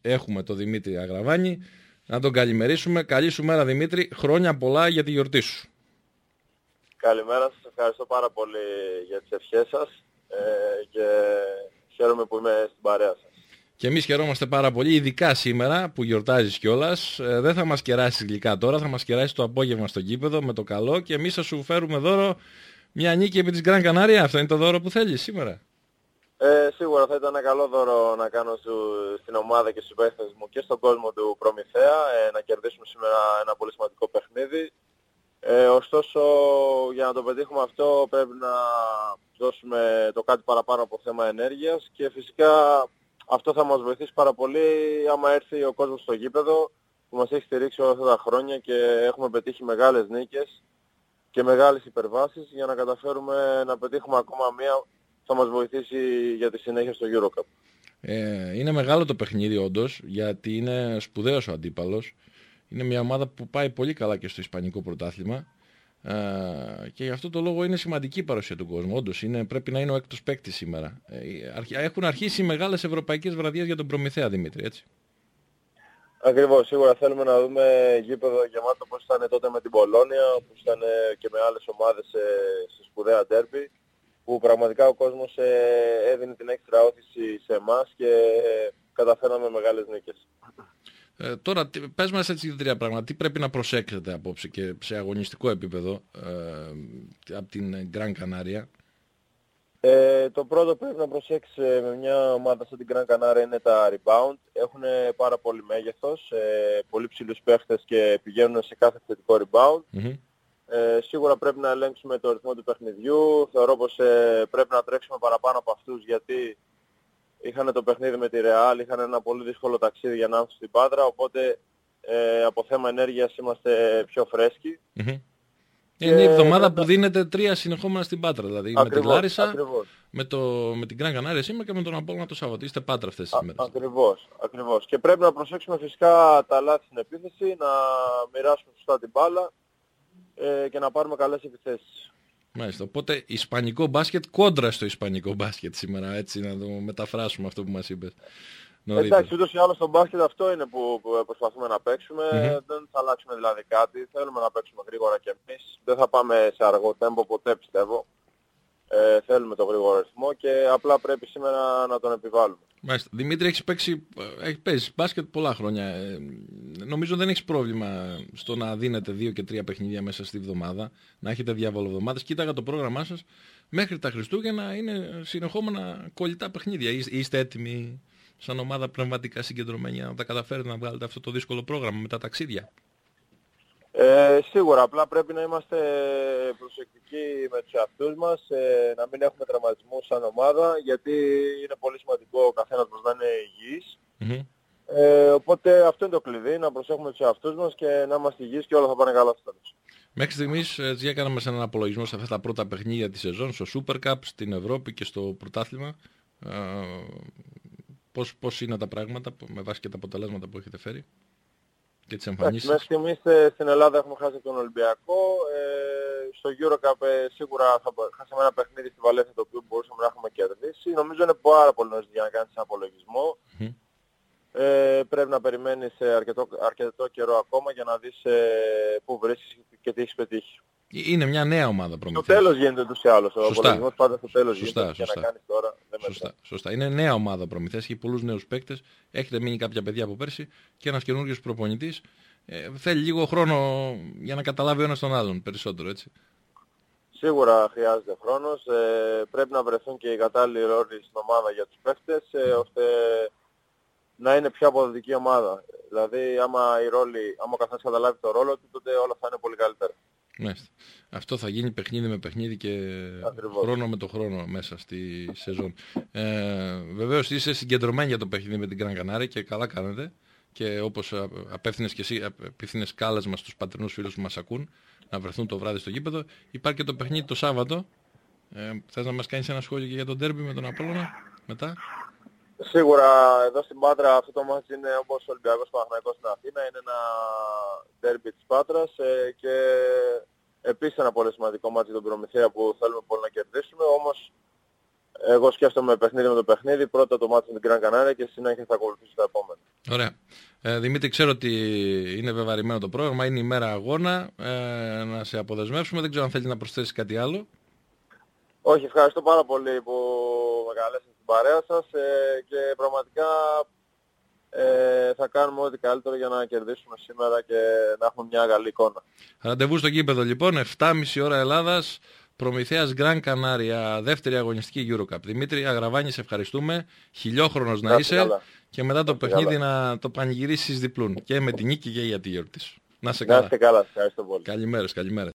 έχουμε τον Δημήτρη Αγραβάνη. Να τον καλημερίσουμε. Καλή σου μέρα, Δημήτρη. Χρόνια πολλά για τη γιορτή σου. Καλημέρα σας. Ευχαριστώ πάρα πολύ για τις ευχές σας και χαίρομαι που είμαι στην παρέα σας. Και εμείς χαιρόμαστε πάρα πολύ, ειδικά σήμερα που γιορτάζεις κιόλας. Δεν θα μας κεράσεις γλυκά τώρα, θα μας κεράσεις το απόγευμα στο γήπεδο με το καλό και εμείς θα σου φέρουμε δώρο μια νίκη επί της Γκραν Κανάρια. Αυτό είναι το δώρο που θέλεις σήμερα. Σίγουρα θα ήταν ένα καλό δώρο να κάνω στην ομάδα και στους παίχτες μου και στον κόσμο του Προμηθέα να κερδίσουμε σήμερα ένα πολύ σημαντικό παιχνίδι. Ωστόσο, για να το πετύχουμε αυτό πρέπει να δώσουμε το κάτι παραπάνω από θέμα ενέργειας και φυσικά αυτό θα μας βοηθήσει πάρα πολύ άμα έρθει ο κόσμος στο γήπεδο που μας έχει στηρίξει όλα αυτά τα χρόνια και έχουμε πετύχει μεγάλες νίκες και μεγάλες υπερβάσεις για να καταφέρουμε να πετύχουμε ακόμα μία που θα μας βοηθήσει για τη συνέχεια στο EuroCup. Είναι μεγάλο το παιχνίδι όντως, γιατί είναι σπουδαίος ο αντίπαλος. Είναι μια ομάδα που πάει πολύ καλά και στο Ισπανικό πρωτάθλημα και γι' αυτό το λόγο είναι σημαντική η παρουσία του κόσμου. Όντως πρέπει να είναι ο έκτος παίκτης σήμερα. Έχουν αρχίσει μεγάλες ευρωπαϊκές βραδιές για τον Προμηθέα, Δημήτρη, έτσι. Ακριβώς, σίγουρα θέλουμε να δούμε γήπεδο γεμάτο όπως ήταν τότε με την Πολόνια, όπως ήταν και με άλλες ομάδες σε σπουδαία ντέρμπι, που πραγματικά ο κόσμος έδινε την έξτρα όθηση σε εμάς και καταφέραμε μεγάλες νίκες. Τώρα πες μας έτσι τρία πράγματα. Τι πρέπει να προσέξετε απόψε και σε αγωνιστικό επίπεδο από την Γκραν Κανάρια? Το πρώτο πρέπει να προσέξει με μια ομάδα σαν την Γκραν Κανάρια είναι τα rebound. Έχουν πάρα πολύ μέγεθος, πολύ ψηλούς παίχτες και πηγαίνουν σε κάθε θετικό rebound. Mm-hmm. Σίγουρα πρέπει να ελέγξουμε το ρυθμό του παιχνιδιού. Θεωρώ πως πρέπει να τρέξουμε παραπάνω από αυτούς γιατί είχαν το παιχνίδι με τη Real, είχαν ένα πολύ δύσκολο ταξίδι για να έρθουν στην Πάτρα, οπότε από θέμα ενέργειας είμαστε πιο φρέσκοι. Mm-hmm. Είναι η εβδομάδα που δίνετε 3 συνεχόμενα στην Πάτρα, δηλαδή ακριβώς, με τη Λάρισα, με την Γκραν Κανάρια σήμερα και με τον Απόλλωνα το Σάββατο. Είστε Πάτρα αυτές τις ημέρες. Ακριβώς. Και πρέπει να προσέξουμε φυσικά τα λάθη στην επίθεση, να μοιράσουμε σωστά την μπάλα και να πάρουμε καλές επιθέσεις. Μάλιστα. Οπότε ισπανικό μπάσκετ κόντρα στο ισπανικό μπάσκετ σήμερα, έτσι να το μεταφράσουμε αυτό που μας είπες. Εντάξει, ούτως ή άλλως στο μπάσκετ αυτό είναι που προσπαθούμε να παίξουμε. Δεν θα αλλάξουμε δηλαδή κάτι. Θέλουμε να παίξουμε γρήγορα κι εμείς. Δεν θα πάμε σε αργό τέμπο ποτέ, πιστεύω. Θέλουμε το γρήγορο ρυθμό και απλά πρέπει σήμερα να τον επιβάλλουμε. Μάλιστα. Δημήτρη, έχεις παίζει μπάσκετ πολλά χρόνια. Νομίζω δεν έχεις πρόβλημα στο να δίνετε 2 και 3 παιχνίδια μέσα στη βδομάδα, να έχετε διαβολοβδομάδες. Κοίταγα το πρόγραμμά σας μέχρι τα Χριστούγεννα είναι συνεχόμενα κολλητά παιχνίδια. Είστε έτοιμοι σαν ομάδα πνευματικά συγκεντρωμένη να τα καταφέρετε να βγάλετε αυτό το δύσκολο πρόγραμμα με τα ταξίδια? Σίγουρα, απλά πρέπει να είμαστε προσεκτικοί με τους εαυτούς μας, να μην έχουμε τραυματισμούς σαν ομάδα, γιατί είναι πολύ σημαντικό ο καθένας μας να είναι υγιής. Mm-hmm. Οπότε αυτό είναι το κλειδί, να προσέχουμε τους εαυτούς μας και να είμαστε υγιείς και όλα θα πάνε καλά στο τέλος. Μέχρι στιγμής έκαναμε έναν απολογισμό σε αυτά τα πρώτα παιχνίδια της σεζόν, στο Super Cup, στην Ευρώπη και στο πρωτάθλημα. Πώς είναι τα πράγματα με βάση και τα αποτελέσματα που έχετε φέρει και τις εμφανίσεις? Μέχρι στιγμής στην Ελλάδα έχουμε χάσει τον Ολυμπιακό. Στο EuroCup σίγουρα χάσαμε ένα παιχνίδι στη Βαλένθια το οποίο μπορούσαμε να έχουμε κερδίσει. Νομίζω είναι πάρα πολύ νωρίς για να κάνεις ένα απολογισμό. Mm-hmm. Πρέπει να περιμένεις αρκετό καιρό ακόμα για να δεις πού βρίσκεις και τι έχεις πετύχει. Είναι μια νέα ομάδα Προμηθέας. Στο τέλος γίνεται ούτως ή άλλως. Ο απολογισμός πάντα στο τέλος γίνεται και να κάνεις τώρα. Σωστά. Είναι νέα ομάδα Προμηθέας, έχει πολλούς νέους παίκτες. Έχετε μείνει κάποια παιδιά από πέρσι και ένας καινούριος προπονητής. Θέλει λίγο χρόνο για να καταλάβει ο ένας τον άλλον περισσότερο, έτσι. Σίγουρα χρειάζεται χρόνος. Πρέπει να βρεθούν και οι κατάλληλοι ρόλοι στην ομάδα για τους παίκτες, ώστε να είναι πιο αποδοτική ομάδα. Δηλαδή, άμα ο καθένας καταλάβει το ρόλο του, τότε όλα θα είναι πολύ καλύτερα. Μάλιστα. Αυτό θα γίνει παιχνίδι με παιχνίδι και ακριβώς, χρόνο με το χρόνο μέσα στη σεζόν. Βεβαίως είσαι συγκεντρωμένη για το παιχνίδι με την Γκραν Κανάρια και καλά κάνετε. Και όπως απέφθινες και εσύ, απευθύνες κάλεσμα στους πατρινούς φίλους που μας ακούν να βρεθούν το βράδυ στο γήπεδο. Υπάρχει και το παιχνίδι το Σάββατο. Θες να μας κάνεις ένα σχόλιο και για τον ντέρμπι με τον Απόλλωνα μετά? Σίγουρα εδώ στην Πάτρα αυτό το μάτς είναι όπως ο Ολυμπιακός Παναθηναϊκός στην Αθήνα. Είναι ένα ντέρμπι της Πάτρας και επίσης ένα πολύ σημαντικό μάτς για τον Προμηθέα που θέλουμε πολύ να κερδίσουμε. Όμως Εγώ σκέφτομαι παιχνίδι με το παιχνίδι, πρώτα το μάτι με την Γκραν Κανάρια και συνέχεια θα ακολουθήσει τα επόμενα. Ωραία. Δημήτρη, ξέρω ότι είναι βεβαρημένο το πρόγραμμα, είναι η μέρα αγώνα, να σε αποδεσμεύσουμε, δεν ξέρω αν θέλει να προσθέσει κάτι άλλο. Όχι, ευχαριστώ πάρα πολύ που με καλέσατε στην παρέα σας και πραγματικά θα κάνουμε ό,τι καλύτερο για να κερδίσουμε σήμερα και να έχουμε μια καλή εικόνα. Ραντεβού στο γήπεδο λοιπόν, 7.30 ώρα Ελλάδας, Προμηθέας Γκραν Κανάρια, δεύτερη αγωνιστική EuroCup. Δημήτρη Αγραβάνη, σε ευχαριστούμε. Χιλιόχρονος να είσαι καλά. Και μετά το παιχνίδι να το πανηγυρίσεις διπλούν. Και με την νίκη και για τη γιορτή σου. Να είσαι καλά. Να είστε καλά, ευχαριστώ πολύ. Καλημέρες.